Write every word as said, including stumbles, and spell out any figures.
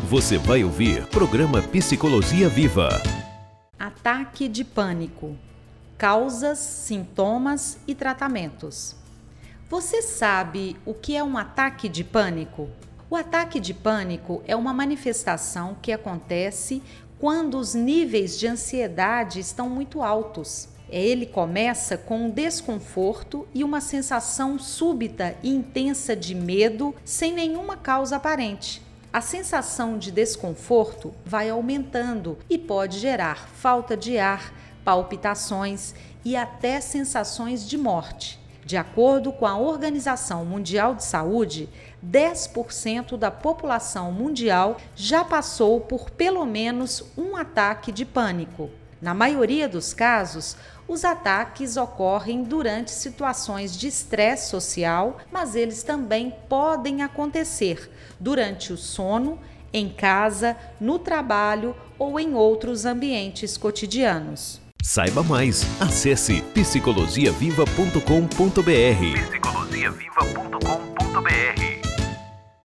Você vai ouvir programa Psicologia Viva. Ataque de pânico. Causas, sintomas e tratamentos. Você sabe o que é um ataque de pânico? O ataque de pânico é uma manifestação que acontece quando os níveis de ansiedade estão muito altos. Ele começa com um desconforto e uma sensação súbita e intensa de medo sem nenhuma causa aparente. A sensação de desconforto vai aumentando e pode gerar falta de ar, palpitações e até sensações de morte. De acordo com a Organização Mundial de Saúde, dez por cento da população mundial já passou por pelo menos um ataque de pânico. Na maioria dos casos, os ataques ocorrem durante situações de estresse social, mas eles também podem acontecer durante o sono, em casa, no trabalho ou em outros ambientes cotidianos. Saiba mais, acesse psicologia viva ponto com ponto br. psicologia viva ponto com ponto br